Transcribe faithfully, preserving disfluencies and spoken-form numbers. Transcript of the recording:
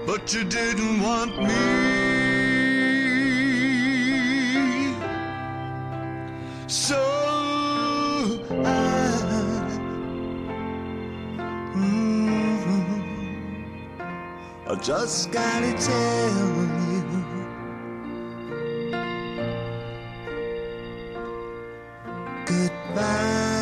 but you didn't want me. So I, mm-hmm, I just gotta tell you, goodbye.